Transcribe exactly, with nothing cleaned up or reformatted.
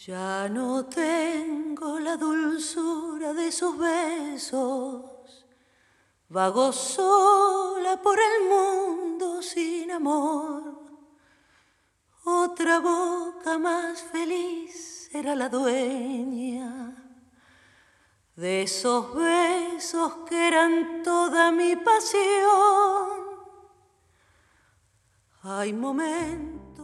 Ya no tengo la dulzura de sus besos, vago sola por el mundo sin amor. Otra boca más feliz era la dueña de esos besos que eran toda mi pasión. Hay momentos